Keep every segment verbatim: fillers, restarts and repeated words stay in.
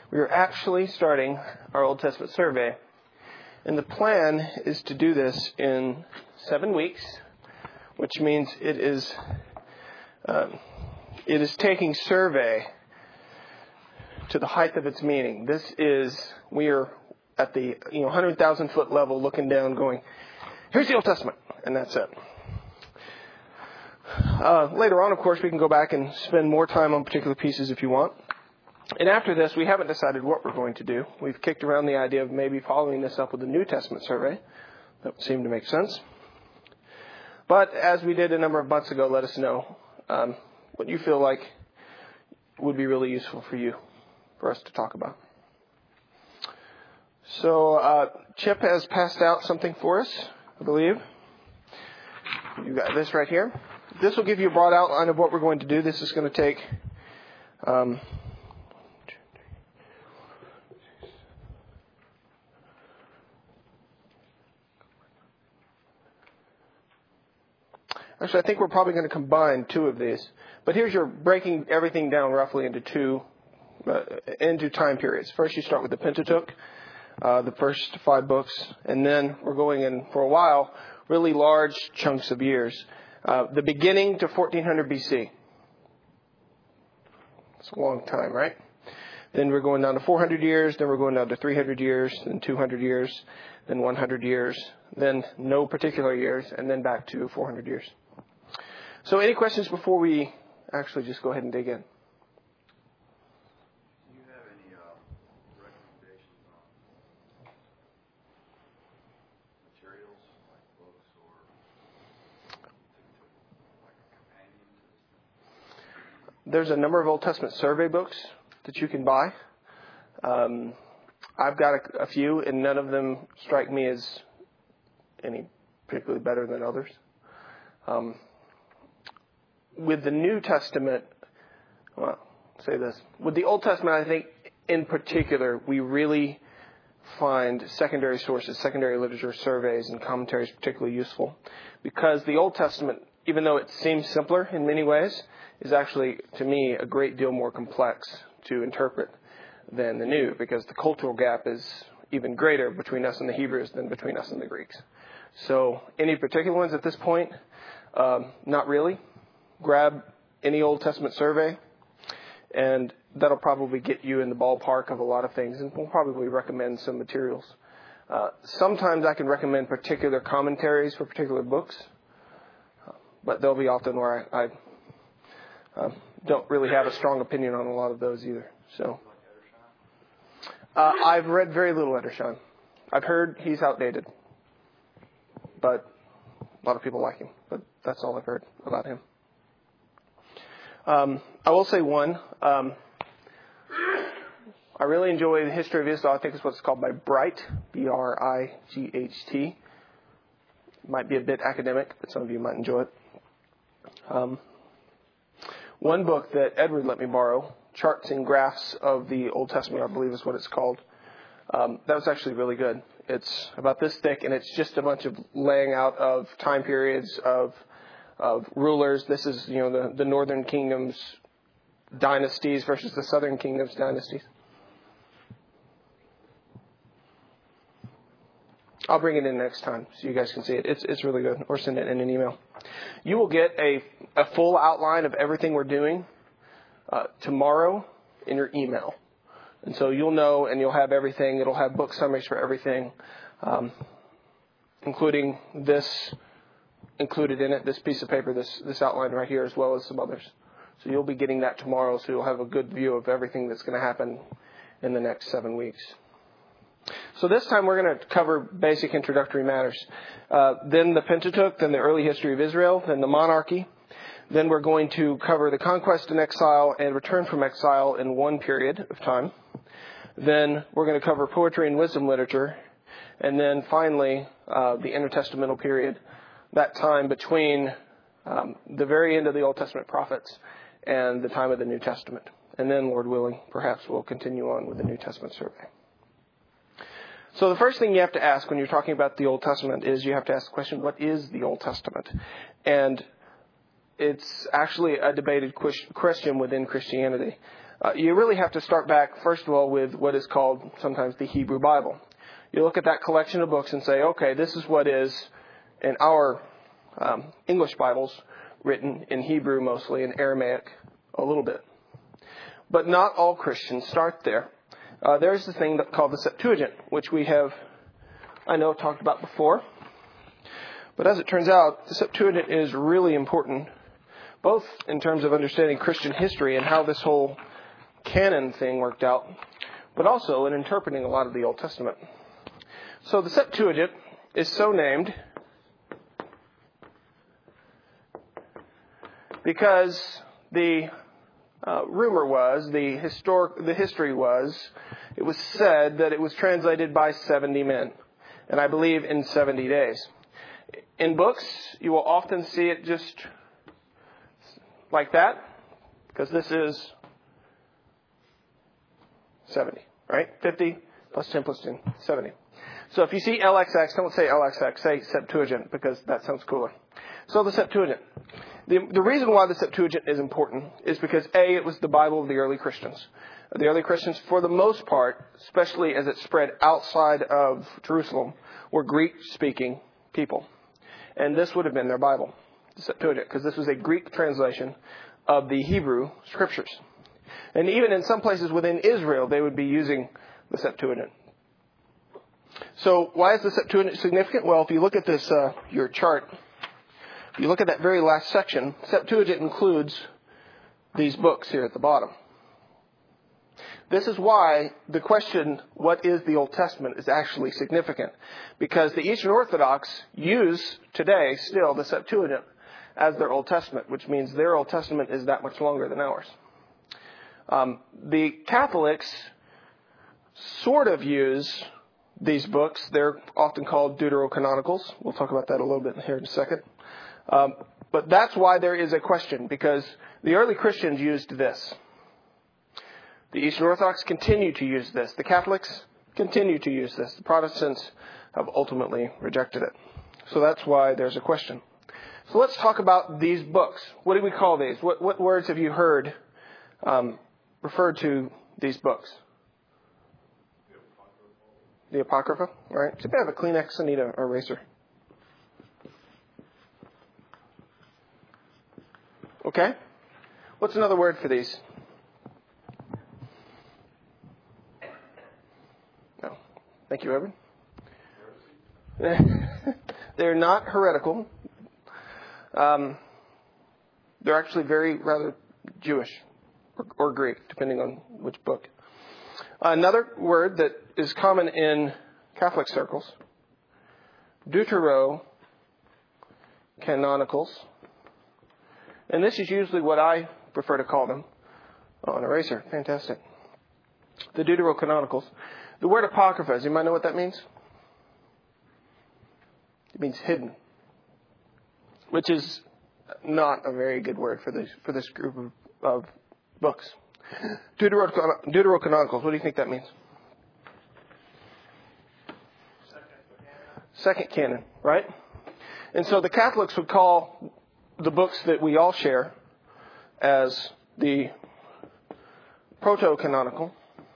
We are actually starting our Old Testament survey. And the plan is to do this in seven weeks, which means it is um, it is taking survey to the height of its meaning. This is, we are at the you know one hundred thousand foot level looking down going, here's the Old Testament, and that's it. Uh, later on, of course, we can go back and spend more time on particular pieces if you want. And after this, we haven't decided what we're going to do. We've kicked around the idea of maybe following this up with a New Testament survey. That would seem to make sense. But as we did a number of months ago, let us know um, what you feel like would be really useful for you, for us to talk about. So uh, Chip has passed out something for us, I believe. You got this right here. This will give you a broad outline of what we're going to do. This is going to take... Um, Actually, I think we're probably going to combine two of these. But here's your breaking everything down roughly into two, uh, into time periods. First, you start with the Pentateuch, uh, the first five books, and then we're going in for a while, really large chunks of years. Uh, the beginning to fourteen hundred B C. It's a long time, right? Then we're going down to four hundred years, then we're going down to three hundred years, then two hundred years, then one hundred years, then no particular years, and then back to four hundred years. So any questions before we actually just go ahead and dig in? Do you have any uh, recommendations on materials, like books or like a companion to this? There's a number of Old Testament survey books that you can buy. Um, I've got a, a few, and none of them strike me as any particularly better than others. Um, with the New Testament, well, I'll say this. With the Old Testament, I think in particular, we really find secondary sources, secondary literature, surveys, and commentaries particularly useful. Because the Old Testament, even though it seems simpler in many ways, is actually, to me, a great deal more complex to interpret than the New, because the cultural gap is even greater between us and the Hebrews than between us and the Greeks. So any particular ones at this point? Um, not really. Grab any Old Testament survey, and that'll probably get you in the ballpark of a lot of things, and we'll probably recommend some materials. Uh, sometimes I can recommend particular commentaries for particular books, uh, but they'll be often where I, I uh, don't really have a strong opinion on a lot of those either. So, uh, I've read very little Edersheim. I've heard he's outdated, but a lot of people like him. But that's all I've heard about him. Um, I will say one. Um, I really enjoy the history of Israel. I think it's what's called by Bright, B R I G H T. Might be a bit academic, but some of you might enjoy it. Um, one book that Edward let me borrow, Charts and Graphs of the Old Testament, I believe is what it's called. Um, that was actually really good. It's about this thick, and it's just a bunch of laying out of time periods of of rulers. This is, you know, the, the northern kingdom's dynasties versus the southern kingdom's dynasties. I'll bring it in next time so you guys can see it. It's it's really good. Or send it in an email. You will get a, a full outline of everything we're doing uh, tomorrow in your email. And so you'll know, and you'll have everything. It'll have book summaries for everything, um, including this included in it, this piece of paper, this this outline right here, as well as some others. So you'll be getting that tomorrow, so you'll have a good view of everything that's going to happen in the next seven weeks. So this time we're going to cover basic introductory matters. Uh, then the Pentateuch, then the early history of Israel, then the monarchy. Then we're going to cover the conquest and exile and return from exile in one period of time. Then we're going to cover poetry and wisdom literature. And then finally, uh, the intertestamental period, that time between um, the very end of the Old Testament prophets and the time of the New Testament. And then, Lord willing, perhaps we'll continue on with the New Testament survey. So the first thing you have to ask when you're talking about the Old Testament is you have to ask the question, what is the Old Testament? And it's actually a debated question within Christianity. Uh, you really have to start back, first of all, with what is called sometimes the Hebrew Bible. You look at that collection of books and say, okay, this is what is in our um, English Bibles, written in Hebrew mostly, in Aramaic a little bit. But not all Christians start there. Uh, there's the thing that, called the Septuagint, which we have, I know, talked about before. But as it turns out, the Septuagint is really important, both in terms of understanding Christian history and how this whole canon thing worked out, but also in interpreting a lot of the Old Testament. So the Septuagint is so named because the uh, rumor was, the historic, the history was, it was said that it was translated by seventy men, and I believe in seventy days. In books, you will often see it just like that, because this is seventy, right? fifty plus ten plus ten, seventy. So if you see L X X, don't say L X X, say Septuagint, because that sounds cooler. So the Septuagint. The, the reason why the Septuagint is important is because, A, it was the Bible of the early Christians. The early Christians, for the most part, especially as it spread outside of Jerusalem, were Greek-speaking people. And this would have been their Bible, the Septuagint, because this was a Greek translation of the Hebrew Scriptures. And even in some places within Israel, they would be using the Septuagint. So why is the Septuagint significant? Well, if you look at this, uh, your chart, if you look at that very last section, Septuagint includes these books here at the bottom. This is why the question, what is the Old Testament, is actually significant. Because the Eastern Orthodox use today still the Septuagint as their Old Testament, which means their Old Testament is that much longer than ours. Um, the Catholics sort of use these books. They're often called Deuterocanonicals. We'll talk about that a little bit here in a second. Um, but that's why there is a question, because the early Christians used this. The Eastern Orthodox continue to use this. The Catholics continue to use this. The Protestants have ultimately rejected it. So that's why there's a question. So let's talk about these books. What do we call these? What, what words have you heard um, referred to these books? The Apocrypha. All right. Does anybody have a Kleenex? I need an eraser. Okay. What's another word for these? No. Thank you, Evan. They're not heretical. Um, they're actually very rather Jewish or, or Greek, depending on which book. Another word that is common in Catholic circles, Deuterocanonicals. And this is usually what I prefer to call them. Oh, an eraser. Fantastic. The Deuterocanonicals. The word Apocrypha, does anybody know what that means? It means hidden. Which is not a very good word for this, for this group of, of books. Deuterocan- Deuterocanonicals, what do you think that means? Second canon, right? And so the Catholics would call the books that we all share as the proto-canonical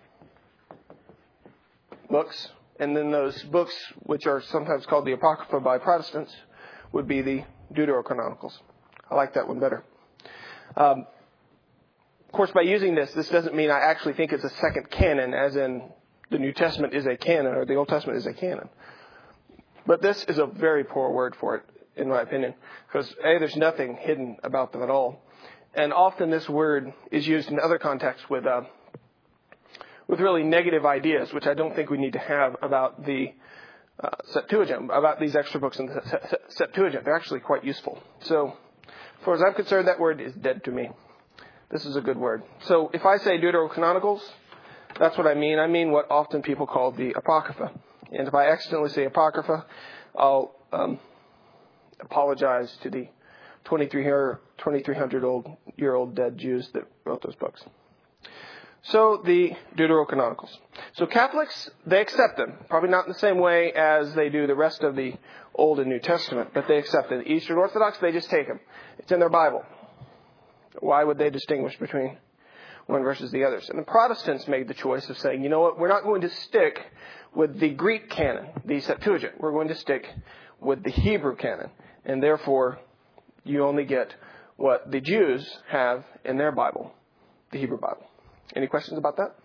books. And then those books, which are sometimes called the Apocrypha by Protestants, would be the Deuterocanonicals. I like that one better. Um, of course, by using this, this doesn't mean I actually think it's a second canon, as in the New Testament is a canon or the Old Testament is a canon. But this is a very poor word for it, in my opinion, because A, there's nothing hidden about them at all. And often this word is used in other contexts with uh, with really negative ideas, which I don't think we need to have about the uh, Septuagint, about these extra books in the Septuagint. They're actually quite useful. So, as far as I'm concerned, that word is dead to me. This is a good word. So if I say Deuterocanonicals, that's what I mean. I mean what often people call the Apocrypha. And if I accidentally say Apocrypha, I'll um, apologize to the twenty-three hundred old year old dead Jews that wrote those books. So the Deuterocanonicals. So Catholics, they accept them. Probably not in the same way as they do the rest of the Old and New Testament, but they accept it. Eastern Orthodox, they just take them. It's in their Bible. Why would they distinguish between? one versus the others. And the Protestants made the choice of saying, you know what, we're not going to stick with the Greek canon, the Septuagint. We're going to stick with the Hebrew canon. And therefore, you only get what the Jews have in their Bible, the Hebrew Bible. Any questions about that?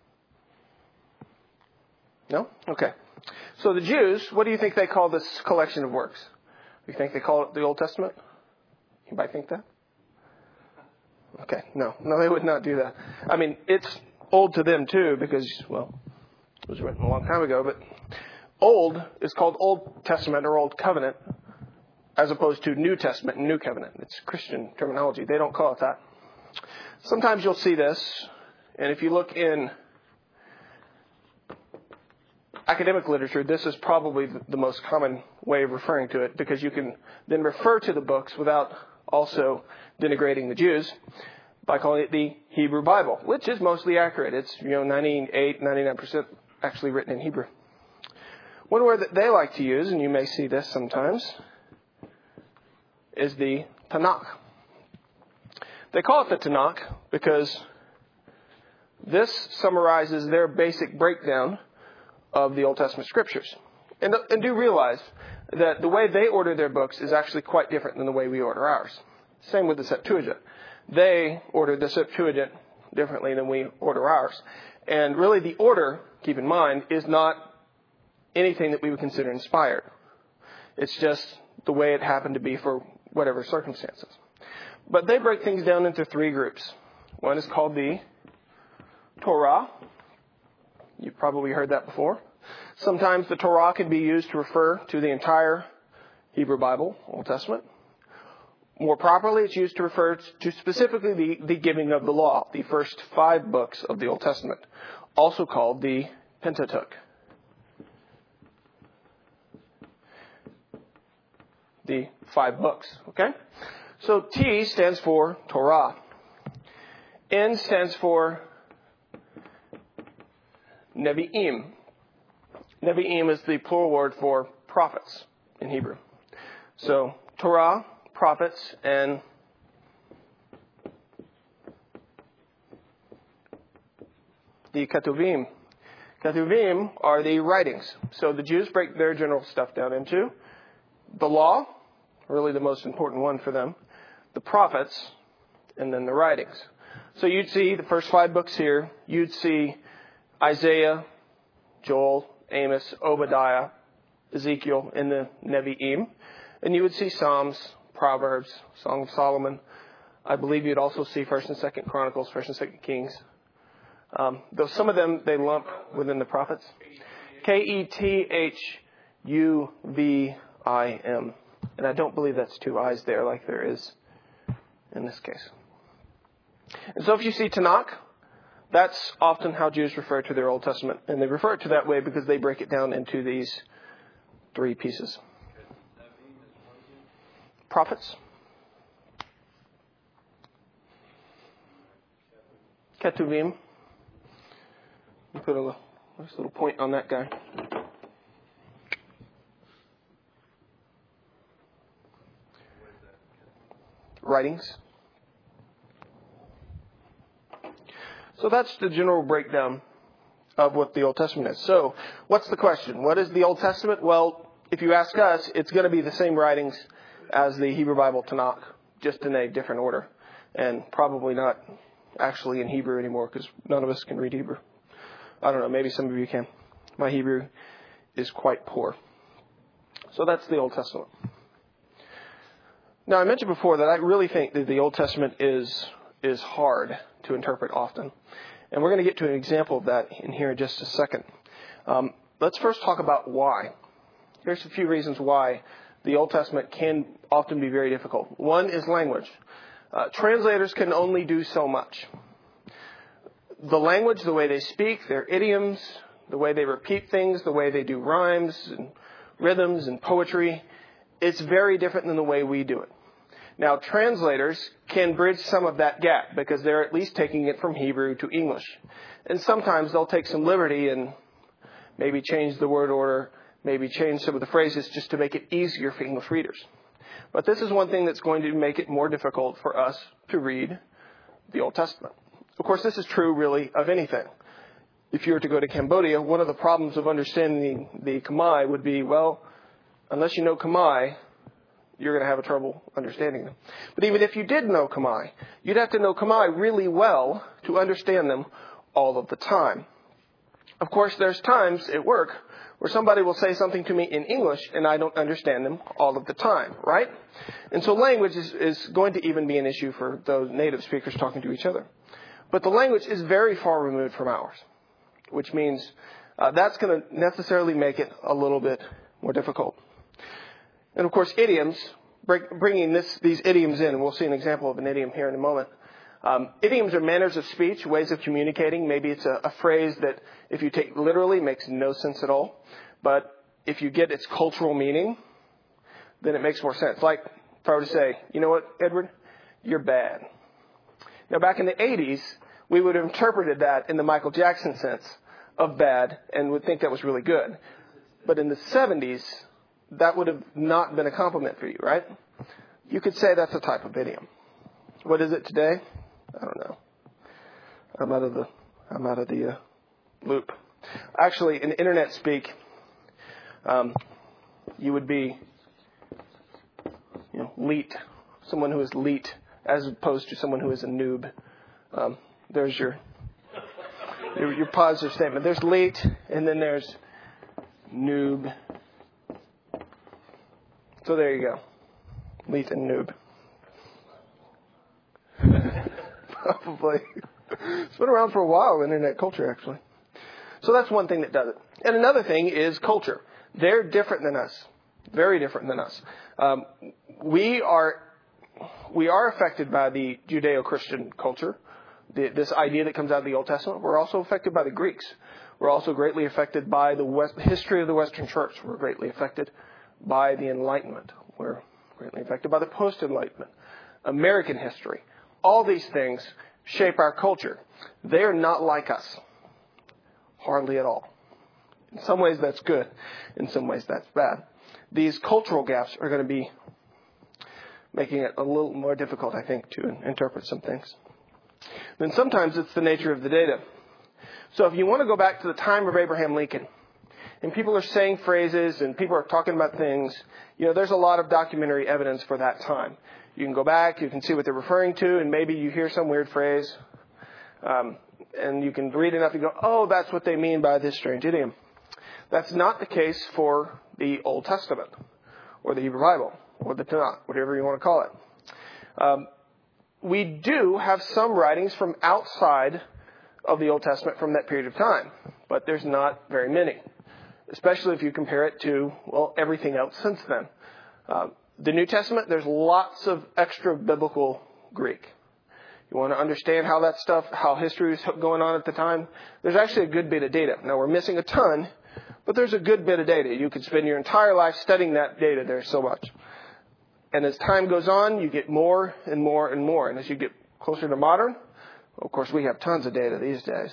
No? Okay. So the Jews, what do you think they call this collection of works? You think they call it the Old Testament? Anybody think that? Okay. No. No, they would not do that. I mean, it's old to them too because, well, it was written a long time ago, but old is called Old Testament or Old Covenant as opposed to New Testament and New Covenant. It's Christian terminology. They don't call it that. Sometimes you'll see this, and if you look in academic literature, this is probably the most common way of referring to it because you can then refer to the books without also denigrating the Jews by calling it the Hebrew Bible, which is mostly accurate. It's, you know, ninety-eight, ninety-nine percent actually written in Hebrew. One word that they like to use, and you may see this sometimes, is the Tanakh. They call it the Tanakh because this summarizes their basic breakdown of the Old Testament scriptures. And, and do realize that the way they order their books is actually quite different than the way we order ours. Same with the Septuagint. They order the Septuagint differently than we order ours. And really the order, keep in mind, is not anything that we would consider inspired. It's just the way it happened to be for whatever circumstances. But they break things down into three groups. One is called the Torah. You've probably heard that before. Sometimes the Torah can be used to refer to the entire Hebrew Bible, Old Testament. More properly, it's used to refer to specifically the, the giving of the law, the first five books of the Old Testament, also called the Pentateuch. The five books, okay? So T stands for Torah. N stands for Nevi'im. Nevi'im is the plural word for prophets in Hebrew. So Torah, prophets, and the Ketuvim. Ketuvim are the writings. So the Jews break their general stuff down into the law, really the most important one for them, the prophets, and then the writings. So you'd see the first five books here. You'd see Isaiah, Joel, Amos, Obadiah, Ezekiel in the Nevi'im. And you would see Psalms, Proverbs, Song of Solomon. I believe you'd also see First and Second Chronicles, First and Second Kings. Um, though some of them they lump within the prophets. K E T H U V I M. And I don't believe that's two I's there like there is in this case. And so if you see Tanakh, that's often how Jews refer to their Old Testament. And they refer to that way because they break it down into these three pieces. Prophets. Ketuvim. I'll put a little, nice little point on that guy. Writings. So that's the general breakdown of what the Old Testament is. So what's the question? What is the Old Testament? Well, if you ask us, it's going to be the same writings as the Hebrew Bible Tanakh, just in a different order. And probably not actually in Hebrew anymore because none of us can read Hebrew. I don't know, maybe some of you can. My Hebrew is quite poor. So that's the Old Testament. Now, I mentioned before that I really think that the Old Testament is is hard to interpret often. And we're going to get to an example of that in here in just a second. Um, let's first talk about why. Here's a few reasons why the Old Testament can often be very difficult. One is language. Uh, translators can only do so much. The language, the way they speak, their idioms, the way they repeat things, the way they do rhymes and rhythms and poetry, it's very different than the way we do it. Now, translators can bridge some of that gap because they're at least taking it from Hebrew to English. And sometimes they'll take some liberty and maybe change the word order, maybe change some of the phrases just to make it easier for English readers. But this is one thing that's going to make it more difficult for us to read the Old Testament. Of course, this is true really of anything. If you were to go to Cambodia, one of the problems of understanding the, the Khmer would be, well, unless you know Khmer, you're going to have a trouble understanding them. But even if you did know Khmer, you'd have to know Khmer really well to understand them all of the time. Of course, there's times at work where somebody will say something to me in English and I don't understand them all of the time, right? And so language is, is going to even be an issue for those native speakers talking to each other. But the language is very far removed from ours, which means uh, that's going to necessarily make it a little bit more difficult. And of course, idioms, bringing this, these idioms in, and we'll see an example of an idiom here in a moment. Um, idioms are manners of speech, ways of communicating. Maybe it's a, a phrase that, if you take literally, makes no sense at all. But if you get its cultural meaning, then it makes more sense. Like if I were to say, you know what, Edward, you're bad. Now, back in the eighties, we would have interpreted that in the Michael Jackson sense of bad and would think that was really good. But in the seventies, that would have not been a compliment for you, right? You could say that's a type of idiom. What is it today? I don't know. I'm out of the I'm out of the uh, loop. Actually, in internet speak, um, you would be, you know, leet, someone who is leet, as opposed to someone who is a noob. Um, there's your, your your positive statement. There's leet, and then there's noob. So there you go, leet and noob. Probably. It's been around for a while, internet culture, actually. So that's one thing that does it. And another thing is culture. They're different than us. Very different than us. Um, we are we are affected by the Judeo-Christian culture, the, this idea that comes out of the Old Testament. We're also affected by the Greeks. We're also greatly affected by the West, history of the Western Church. We're greatly affected by the Enlightenment. We're greatly affected by the post-Enlightenment. American history. All these things shape our culture. They are not like us. Hardly at all. In some ways that's good. In some ways that's bad. These cultural gaps are going to be making it a little more difficult, I think, to interpret some things. Then sometimes it's the nature of the data. So if you want to go back to the time of Abraham Lincoln, and people are saying phrases and people are talking about things, you know, there's a lot of documentary evidence for that time. You can go back, you can see what they're referring to, and maybe you hear some weird phrase, um, and you can read enough and go, oh, that's what they mean by this strange idiom. That's not the case for the Old Testament, or the Hebrew Bible, or the Tanakh, whatever you want to call it. Um, we do have some writings from outside of the Old Testament from that period of time, but there's not very many, especially if you compare it to, well, everything else since then. Um, The New Testament, there's lots of extra biblical Greek. You want to understand how that stuff, how history was going on at the time, there's actually a good bit of data. Now, we're missing a ton, but there's a good bit of data. You could spend your entire life studying that data. There's so much. And as time goes on, you get more and more and more. And as you get closer to modern, of course, we have tons of data these days.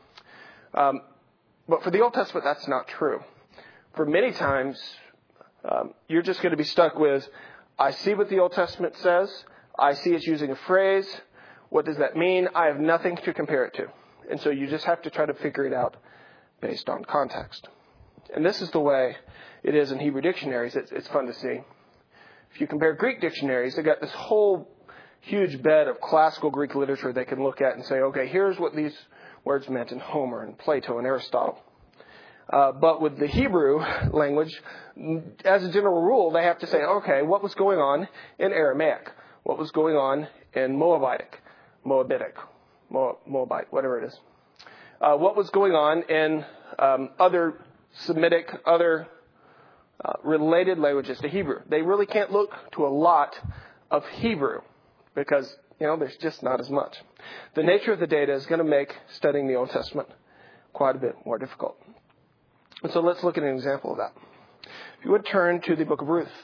Um, but for the Old Testament, that's not true. For many times, Um, you're just going to be stuck with, I see what the Old Testament says. I see it's using a phrase. What does that mean? I have nothing to compare it to. And so you just have to try to figure it out based on context. And this is the way it is in Hebrew dictionaries. It's, it's fun to see. If you compare Greek dictionaries, they've got this whole huge bed of classical Greek literature they can look at and say, okay, here's what these words meant in Homer and Plato and Aristotle. Uh, but with the Hebrew language, as a general rule, they have to say, okay, what was going on in Aramaic? What was going on in Moabitic, Moabitic, Moab, Moabite, whatever it is? Uh, what was going on in um, other Semitic, other uh, related languages to Hebrew? They really can't look to a lot of Hebrew because, you know, there's just not as much. The nature of the data is going to make studying the Old Testament quite a bit more difficult. And so let's look at an example of that. If you would turn to the book of Ruth.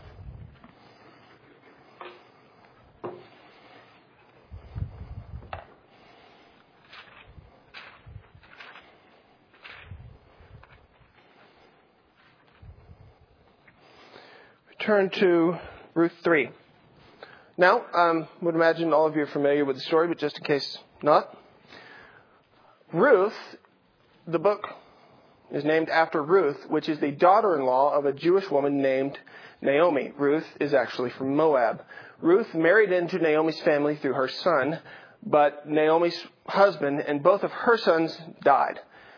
Turn to Ruth three. Now, I um, would imagine all of you are familiar with the story, but just in case not, Ruth, the book is named after Ruth, which is the daughter-in-law of a Jewish woman named Naomi. Ruth is actually from Moab. Ruth married into Naomi's family through her son, but Naomi's husband and both of her sons died.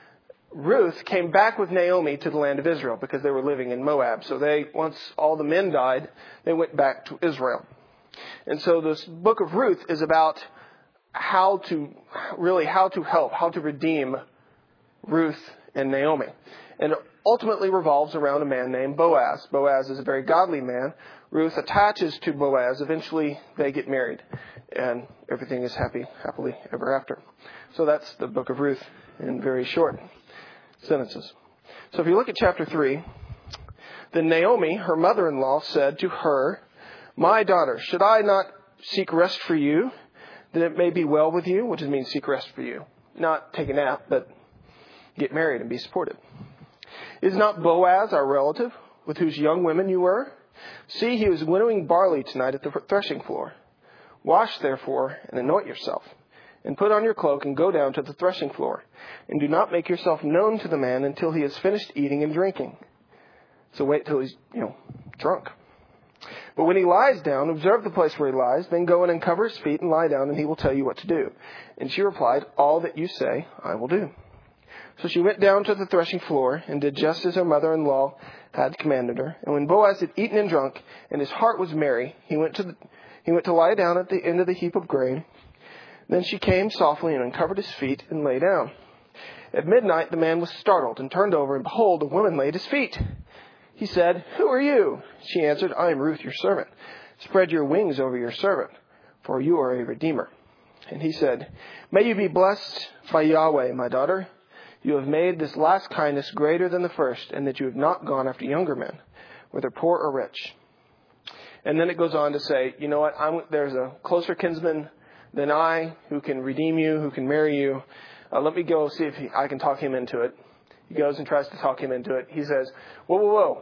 Ruth came back with Naomi to the land of Israel because they were living in Moab. So they, once all the men died, they went back to Israel. And so this book of Ruth is about how to, really how to help, how to redeem Ruth and Naomi. And it ultimately revolves around a man named Boaz. Boaz is a very godly man. Ruth attaches to Boaz. Eventually they get married. And everything is happy, happily ever after. So that's the book of Ruth in very short sentences. So if you look at chapter three, then Naomi, her mother-in-law, said to her, "My daughter, should I not seek rest for you, that it may be well with you?" Which means seek rest for you. Not take a nap, but get married and be supported. "Is not Boaz our relative, with whose young women you were? See, he was winnowing barley tonight at the threshing floor. Wash, therefore, and anoint yourself, and put on your cloak and go down to the threshing floor. And do not make yourself known to the man until he has finished eating and drinking." So wait till he's, you know, drunk. "But when he lies down, observe the place where he lies, then go and uncover his feet and lie down, and he will tell you what to do." And she replied, "All that you say, I will do." So she went down to the threshing floor and did just as her mother-in-law had commanded her. And when Boaz had eaten and drunk, and his heart was merry, he went to the, he went to lie down at the end of the heap of grain. Then she came softly and uncovered his feet and lay down. At midnight the man was startled and turned over, and behold, a woman lay at his feet. He said, "Who are you?" She answered, "I am Ruth, your servant. Spread your wings over your servant, for you are a redeemer." And he said, "May you be blessed by Yahweh, my daughter. You have made this last kindness greater than the first, and that you have not gone after younger men, whether poor or rich." And then it goes on to say, you know what, I'm, there's a closer kinsman than I who can redeem you, who can marry you. Uh, let me go see if he, I can talk him into it. He goes and tries to talk him into it. He says, whoa, whoa, whoa.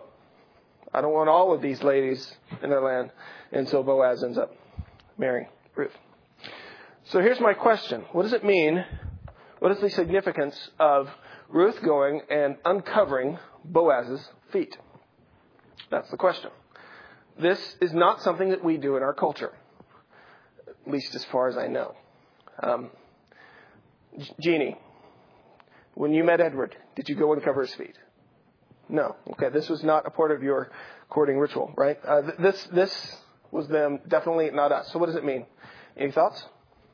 I don't want all of these ladies in their land. And so Boaz ends up marrying Ruth. So here's my question. What does it mean? What is the significance of Ruth going and uncovering Boaz's feet? That's the question. This is not something that we do in our culture, at least as far as I know. Um, Jeannie, when you met Edward, did you go and cover his feet? No. Okay, this was not a part of your courting ritual, right? Uh, th- this this was them, definitely not us. So what does it mean? Any thoughts?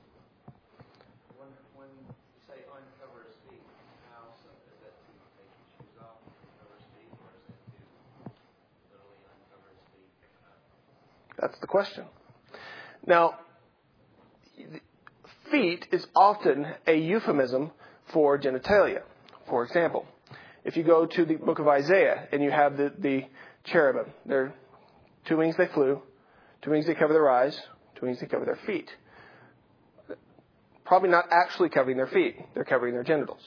When, when you say uncover his feet, how so? Is that to take his shoes off and uncover his feet, or is it to literally uncover his feet? That's the question. Now, feet is often a euphemism for genitalia. For example, if you go to the book of Isaiah and you have the, the cherubim, they're two wings they flew, two wings they cover their eyes, two wings they cover their feet. Probably not actually covering their feet. They're covering their genitals.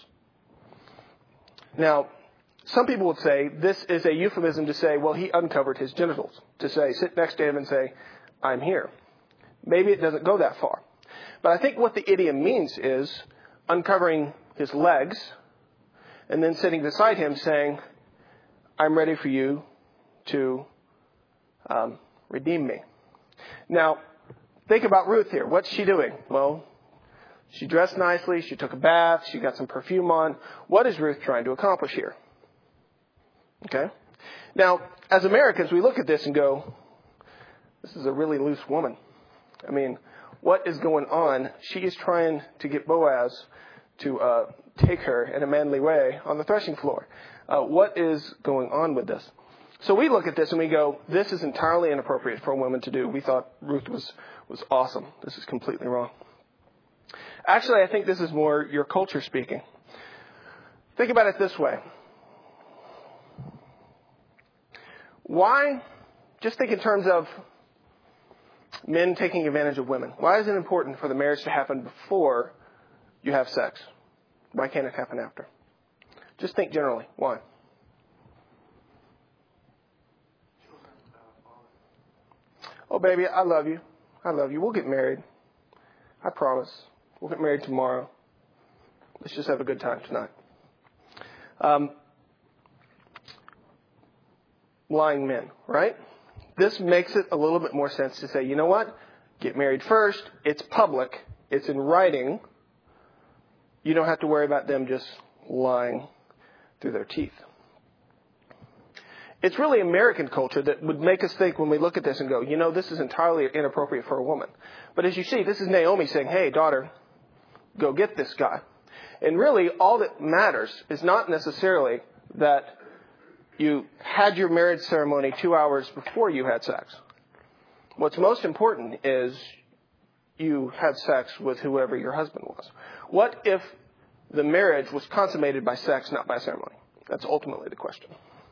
Now, some people would say this is a euphemism to say, well, he uncovered his genitals. To say, sit next to him and say, I'm here. Maybe it doesn't go that far. But I think what the idiom means is uncovering his legs and then sitting beside him saying, I'm ready for you to um, redeem me. Now, think about Ruth here. What's she doing? Well, she dressed nicely. She took a bath. She got some perfume on. What is Ruth trying to accomplish here? Okay. Now, as Americans, we look at this and go, this is a really loose woman. I mean, what is going on? She is trying to get Boaz to uh, take her in a manly way on the threshing floor. Uh, what is going on with this? So we look at this and we go, this is entirely inappropriate for a woman to do. We thought Ruth was, was awesome. This is completely wrong. Actually, I think this is more your culture speaking. Think about it this way. Why, just think in terms of men taking advantage of women. Why is it important for the marriage to happen before you have sex? Why can't it happen after? Just think generally. Why? Oh, baby, I love you. I love you. We'll get married. I promise. We'll get married tomorrow. Let's just have a good time tonight. Um, lying men, right? This makes it a little bit more sense to say, you know what? Get married first. It's public. It's in writing. You don't have to worry about them just lying through their teeth. It's really American culture that would make us think when we look at this and go, you know, this is entirely inappropriate for a woman. But as you see, this is Naomi saying, hey, daughter, go get this guy. And really, all that matters is not necessarily that you had your marriage ceremony two hours before you had sex. What's most important is you had sex with whoever your husband was. What if the marriage was consummated by sex, not by ceremony? That's ultimately the question.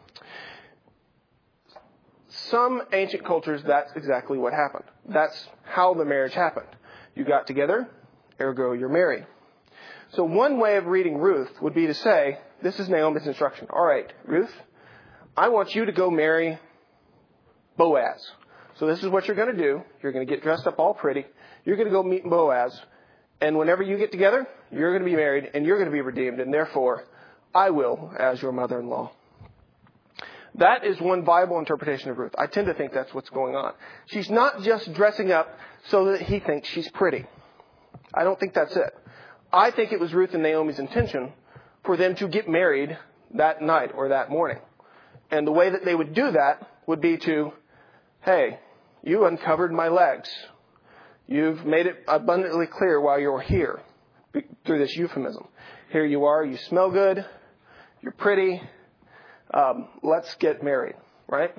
Some ancient cultures, that's exactly what happened. That's how the marriage happened. You got together, ergo you're married. So one way of reading Ruth would be to say, this is Naomi's instruction. All right, Ruth, I want you to go marry Boaz. So this is what you're going to do. You're going to get dressed up all pretty. You're going to go meet Boaz. And whenever you get together, you're going to be married and you're going to be redeemed. And therefore, I will as your mother-in-law. That is one viable interpretation of Ruth. I tend to think that's what's going on. She's not just dressing up so that he thinks she's pretty. I don't think that's it. I think it was Ruth and Naomi's intention for them to get married that night or that morning. And the way that they would do that would be to, hey, you uncovered my legs. You've made it abundantly clear while you're here through this euphemism. Here you are. You smell good. You're pretty. Um, let's get married, right?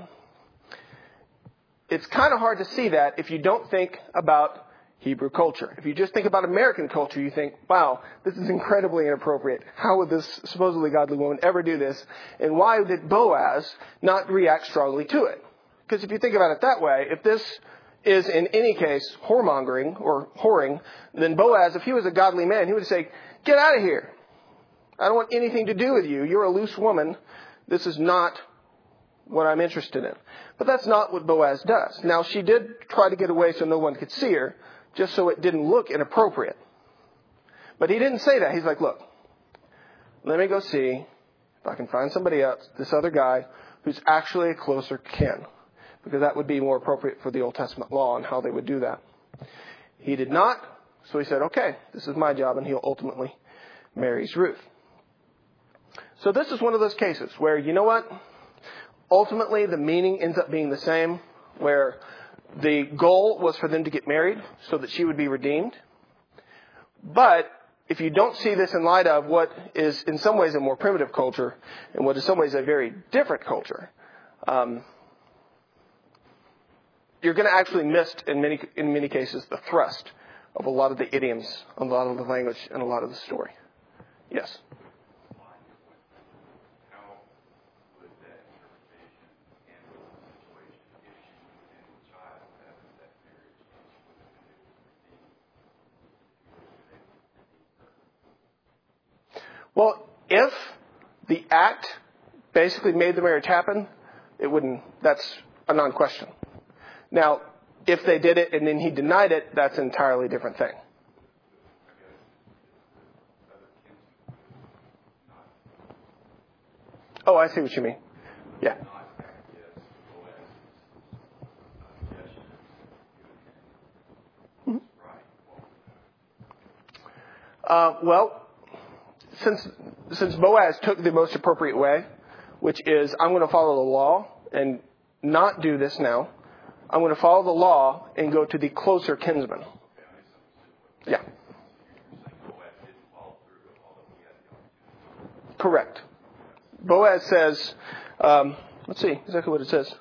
It's kind of hard to see that if you don't think about Hebrew culture. If you just think about American culture, you think, wow, this is incredibly inappropriate. How would this supposedly godly woman ever do this? And why did Boaz not react strongly to it? Because if you think about it that way, if this is in any case whoremongering or whoring, then Boaz, if he was a godly man, he would say, get out of here. I don't want anything to do with you. You're a loose woman. This is not what I'm interested in. But that's not what Boaz does. Now, she did try to get away so no one could see her, just so it didn't look inappropriate. But he didn't say that. He's like, look, let me go see if I can find somebody else, this other guy, who's actually a closer kin. Because that would be more appropriate for the Old Testament law and how they would do that. He did not, so he said, okay, this is my job, and he ultimately marries Ruth. So this is one of those cases where, you know what? Ultimately, the meaning ends up being the same, where the goal was for them to get married so that she would be redeemed. But if you don't see this in light of what is in some ways a more primitive culture and what is in some ways a very different culture, um, you're going to actually miss, in many in many cases, the thrust of a lot of the idioms, a lot of the language, and a lot of the story. Yes? Well, if the act basically made the marriage happen, it wouldn't, that's a non-question. Now, if they did it and then he denied it, that's an entirely different thing. Oh, I see what you mean. Yeah. Mm-hmm. Uh, well, since since Boaz took the most appropriate way, which is I'm going to follow the law and not do this now. I'm going to follow the law and go to the closer kinsman. Yeah. Correct. Boaz says, um, let's see exactly what it says.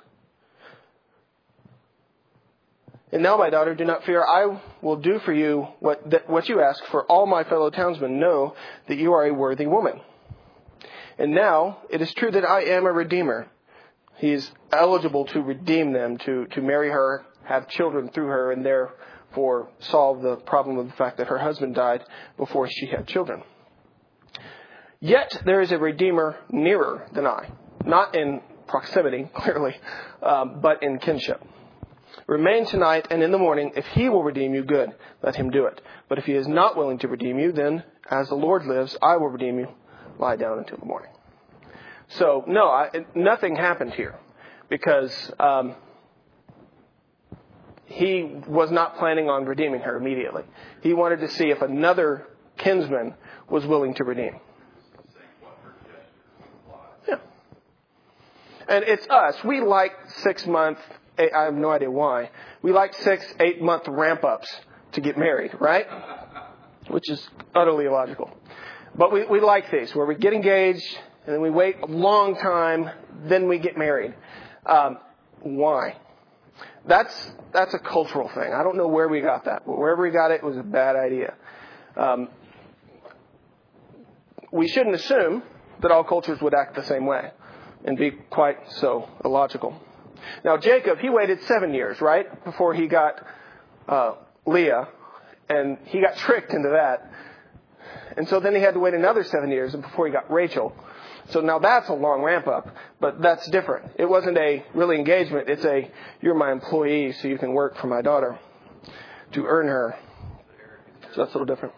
And now, my daughter, do not fear. I will do for you what that, what you ask, for all my fellow townsmen know that you are a worthy woman. And now, it is true that I am a redeemer. He is eligible to redeem them, to, to marry her, have children through her, and therefore solve the problem of the fact that her husband died before she had children. Yet, there is a redeemer nearer than I. Not in proximity, clearly, um, but in kinship. Remain tonight, and in the morning, if he will redeem you, good, let him do it. But if he is not willing to redeem you, then as the Lord lives, I will redeem you. Lie down until the morning. So, no, I, nothing happened here because um, he was not planning on redeeming her immediately. He wanted to see if another kinsman was willing to redeem. Yeah. And it's us. We like six-month, I have no idea why, we like six, eight-month ramp-ups to get married, right? Which is utterly illogical. But we, we like these, where we get engaged, and then we wait a long time, then we get married. Um, why? That's that's a cultural thing. I don't know where we got that, but wherever we got it, it was a bad idea. Um, we shouldn't assume that all cultures would act the same way and be quite so illogical. Now, Jacob, he waited seven years, right, before he got uh, Leah, and he got tricked into that. And so then he had to wait another seven years before he got Rachel. So now that's a long ramp up, but that's different. It wasn't a really engagement. It's a, you're my employee, so you can work for my daughter to earn her. So that's a little different.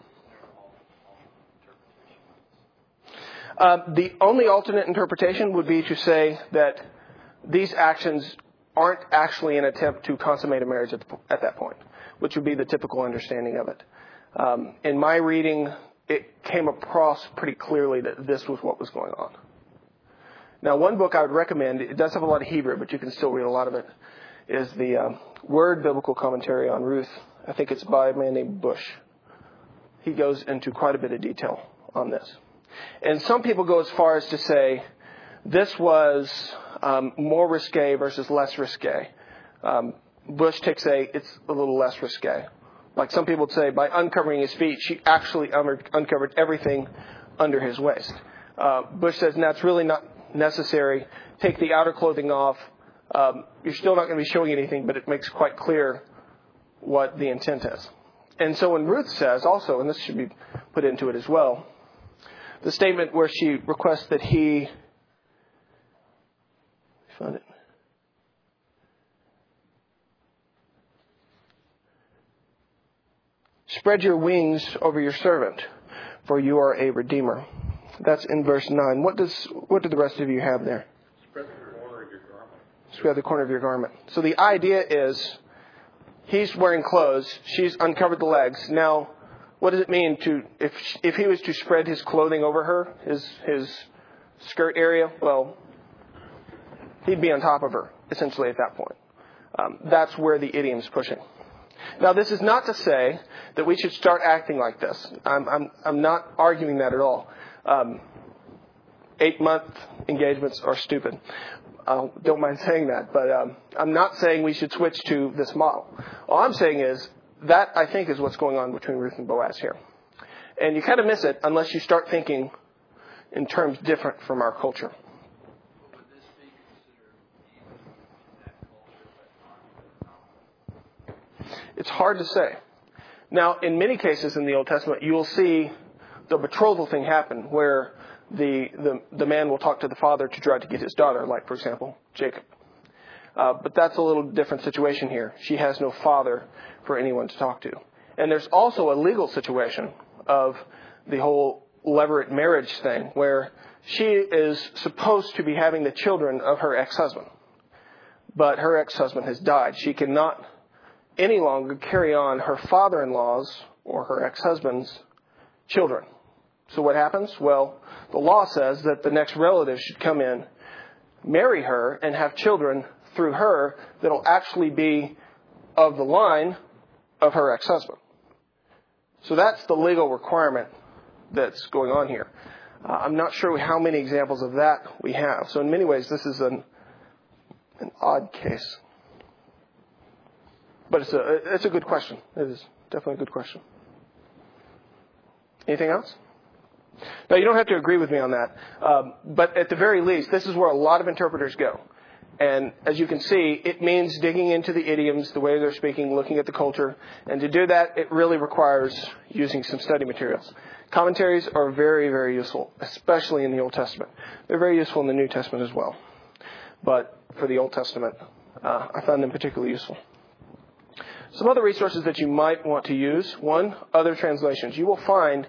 Uh, the only alternate interpretation would be to say that these actions aren't actually an attempt to consummate a marriage at, the, at that point, which would be the typical understanding of it. Um, in my reading, it came across pretty clearly that this was what was going on. Now, one book I would recommend, it does have a lot of Hebrew, but you can still read a lot of it, is the um, Word Biblical Commentary on Ruth. I think it's by a man named Bush. He goes into quite a bit of detail on this. And some people go as far as to say this was um, more risque versus less risque. Um, Bush takes a, it's a little less risque. Like some people would say, by uncovering his feet, she actually uncovered everything under his waist. Uh, Bush says, no, that's really not necessary. Take the outer clothing off. Um, you're still not going to be showing anything, but it makes quite clear what the intent is. And so when Ruth says also, and this should be put into it as well, the statement where she requests that he, found it. Spread your wings over your servant, for you are a redeemer. That's in verse nine. What does what do the rest of you have there? Spread the corner of your garment. Spread the corner of your garment. So the idea is he's wearing clothes. She's uncovered the legs. Now, what does it mean to if if he was to spread his clothing over her, his his skirt area? Well, he'd be on top of her essentially at that point. Um, that's where the idiom's pushing. Now, this is not to say that we should start acting like this. I'm I'm, I'm not arguing that at all. Um, eight-month engagements are stupid. I don't mind saying that, but um, I'm not saying we should switch to this model. All I'm saying is that, I think, is what's going on between Ruth and Boaz here. And you kind of miss it unless you start thinking in terms different from our culture. Would this be considered even in that culture, but not? It's hard to say. Now, in many cases in the Old Testament, you will see the betrothal thing happen where the, the, the man will talk to the father to try to get his daughter, like, for example, Jacob. Uh, but that's a little different situation here. She has no father for anyone to talk to. And there's also a legal situation of the whole levirate marriage thing where she is supposed to be having the children of her ex-husband. But her ex-husband has died. She cannot any longer carry on her father-in-law's or her ex-husband's children. So what happens? Well, the law says that the next relative should come in, marry her, and have children through her that will actually be of the line of her ex-husband. So that's the legal requirement that's going on here. Uh, I'm not sure how many examples of that we have. So in many ways, this is an an odd case. But it's a it's a good question. It is definitely a good question. Anything else? Now, you don't have to agree with me on that. Um, but at the very least, this is where a lot of interpreters go. And as you can see, it means digging into the idioms, the way they're speaking, looking at the culture. And to do that, it really requires using some study materials. Commentaries are very, very useful, especially in the Old Testament. They're very useful in the New Testament as well. But for the Old Testament, uh, I found them particularly useful. Some other resources that you might want to use. One, other translations. You will find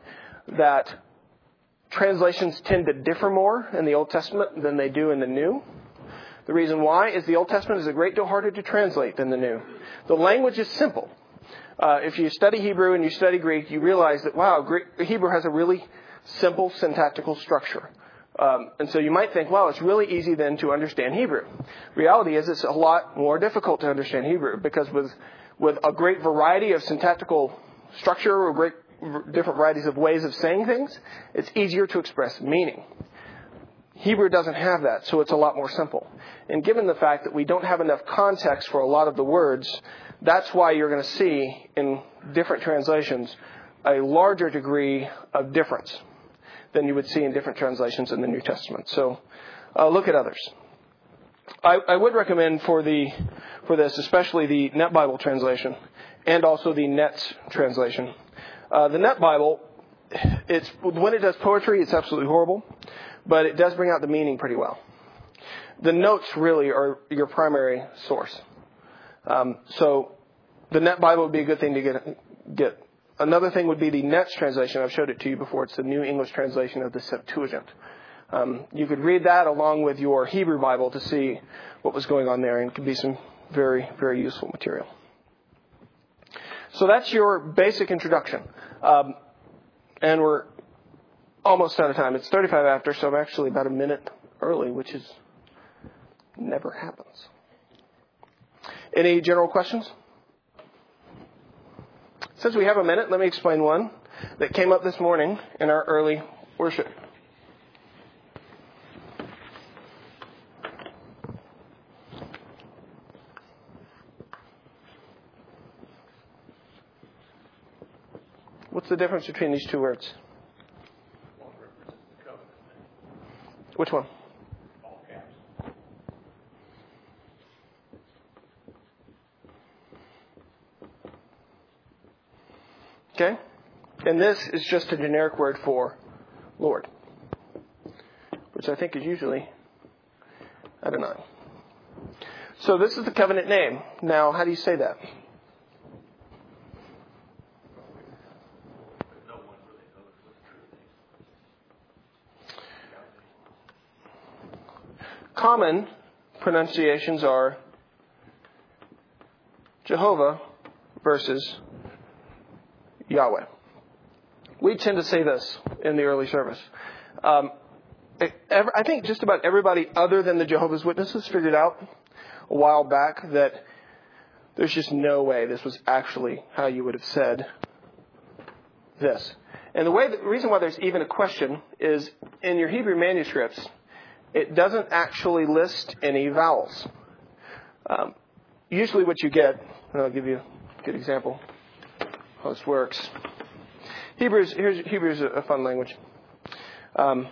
that translations tend to differ more in the Old Testament than they do in the New. The reason why is the Old Testament is a great deal harder to translate than the New. The language is simple. Uh, if you study Hebrew and you study Greek, you realize that, wow, Greek, Hebrew has a really simple syntactical structure. Um, and so you might think, well, it's really easy then to understand Hebrew. Reality is it's a lot more difficult to understand Hebrew because with with a great variety of syntactical structure or great different varieties of ways of saying things, it's easier to express meaning. Hebrew doesn't have that, so it's a lot more simple. And given the fact that we don't have enough context for a lot of the words, that's why you're going to see in different translations a larger degree of difference than you would see in different translations in the New Testament. So uh, look at others. I, I would recommend for the for this, especially the Net Bible translation and also the Net translation. Uh, the Net Bible, it's when it does poetry, it's absolutely horrible, but it does bring out the meaning pretty well. The notes really are your primary source. Um, so the Net Bible would be a good thing to get. get. Another thing would be the Net's translation. I've showed it to you before. It's the New English translation of the Septuagint. Um, you could read that along with your Hebrew Bible to see what was going on there, and it could be some very, very useful material. So that's your basic introduction. Um, and we're almost out of time. It's thirty-five after, so I'm actually about a minute early, which is never happens. Any general questions? Since we have a minute, let me explain one that came up this morning in our early worship. What's the difference between these two words? One represents the covenant. Which one? All caps. Okay? And this is just a generic word for Lord, which I think is usually Adonai. So this is the covenant name. Now, how do you say that? No one really knows what the truth is. Common pronunciations are Jehovah versus Yahweh. We tend to say this in the early service. Um, I think just about everybody other than the Jehovah's Witnesses figured out a while back that there's just no way this was actually how you would have said this. And the way, the reason why there's even a question is in your Hebrew manuscripts, it doesn't actually list any vowels. Um, usually what you get, and I'll give you a good example how this works. Hebrew's, here's, Hebrew's a, a fun language. Um,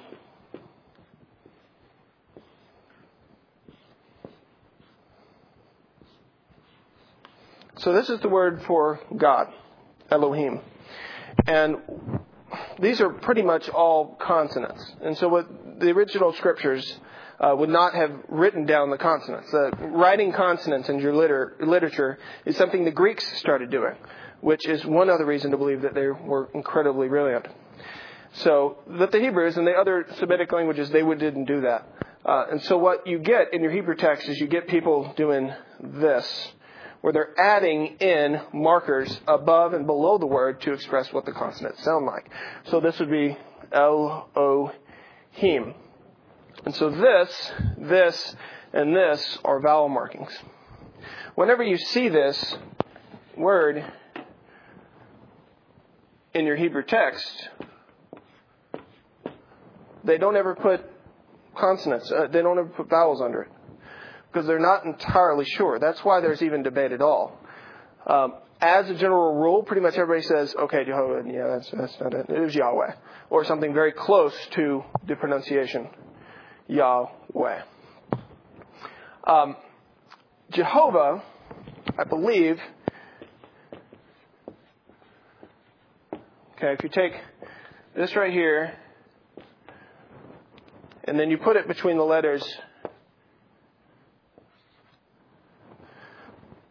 so this is the word for God, Elohim. And these are pretty much all consonants. And so what the original scriptures uh, would not have written down the consonants. Uh, writing consonants in your liter- literature is something the Greeks started doing, which is one other reason to believe that they were incredibly brilliant. So that the Hebrews and the other Semitic languages, they would, didn't do that. Uh, and so what you get in your Hebrew text is you get people doing this, where they're adding in markers above and below the word to express what the consonants sound like. So this would be Elohim. And so this, this, and this are vowel markings. Whenever you see this word in your Hebrew text, they don't ever put consonants. Uh, they don't ever put vowels under it because they're not entirely sure. That's why there's even debate at all. Um, as a general rule, pretty much everybody says, okay, Jehovah, yeah, that's, that's not it. It is Yahweh. Or something very close to the pronunciation, Yahweh. Um, Jehovah, I believe, okay, if you take this right here, and then you put it between the letters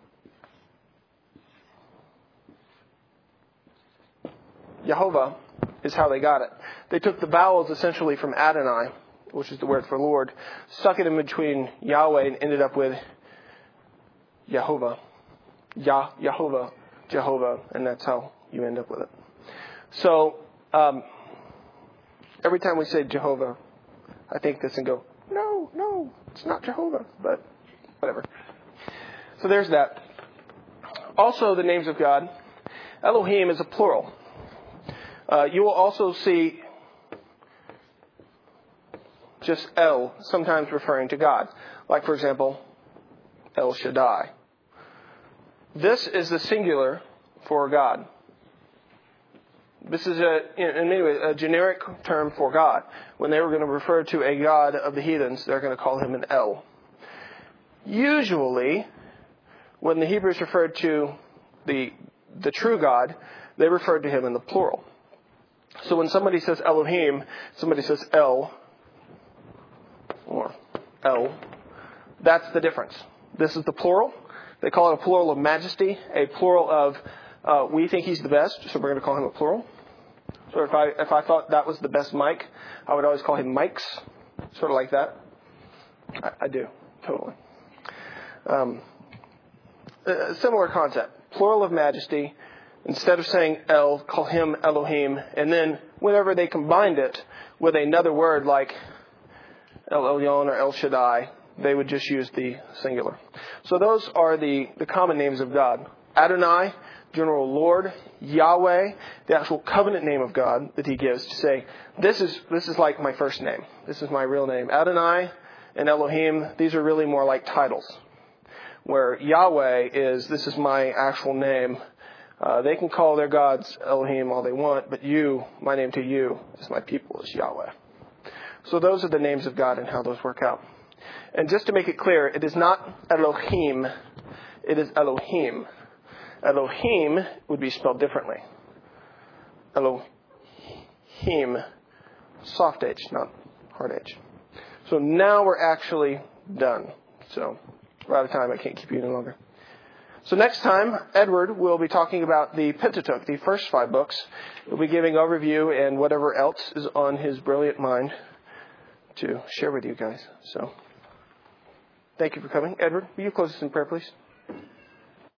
Jehovah, is how they got it. They took the vowels essentially from Adonai, which is the word for Lord, stuck it in between Yahweh and ended up with Jehovah. Yah, Jehovah, Jehovah, and that's how you end up with it. So, um, every time we say Jehovah, I think this and go, no, no, it's not Jehovah, but whatever. So there's that. Also, the names of God. Elohim is a plural. Uh, you will also see just El, sometimes referring to God. Like, for example, El Shaddai. This is the singular for God. This is, a, in many ways, a generic term for God. When they were going to refer to a god of the heathens, they're going to call him an El. Usually, when the Hebrews referred to the the true God, they referred to him in the plural. So when somebody says Elohim, somebody says El, or El, that's the difference. This is the plural. They call it a plural of majesty, a plural of uh, we think he's the best, so we're going to call him a plural. So if I if I thought that was the best Mike, I would always call him Mikes, sort of like that. I, I do, totally. Um, a similar concept. Plural of majesty. Instead of saying El, call him Elohim. And then whenever they combined it with another word like El Elyon or El Shaddai, they would just use the singular. So those are the, the common names of God. Adonai, general Lord. Yahweh, the actual covenant name of God that he gives to say, this is this is like my first name. This is my real name. Adonai and Elohim, these are really more like titles. Where Yahweh is, this is my actual name. Uh, they can call their gods Elohim all they want, but you, my name to you, is my people, is Yahweh. So those are the names of God and how those work out. And just to make it clear, it is not Elohim, it is Elohim. Elohim would be spelled differently. Elohim, soft H, not hard H. So now we're actually done. So we're out of time. I can't keep you any longer. So next time, Edward will be talking about the Pentateuch, the first five books. He'll be giving overview and whatever else is on his brilliant mind to share with you guys. So thank you for coming. Edward, will you close us in prayer, please?